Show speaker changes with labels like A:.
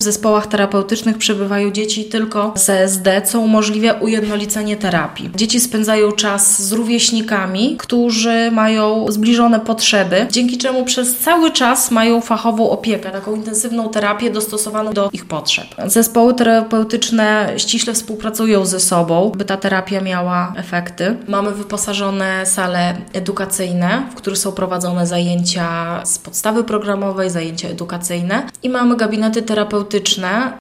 A: W zespołach terapeutycznych przebywają dzieci tylko z ASD, co umożliwia ujednolicenie terapii. Dzieci spędzają czas z rówieśnikami, którzy mają zbliżone potrzeby, dzięki czemu przez cały czas mają fachową opiekę, taką intensywną terapię dostosowaną do ich potrzeb. Zespoły terapeutyczne ściśle współpracują ze sobą, by ta terapia miała efekty. Mamy wyposażone sale edukacyjne, w których są prowadzone zajęcia z podstawy programowej, zajęcia edukacyjne i mamy gabinety terapeutyczne,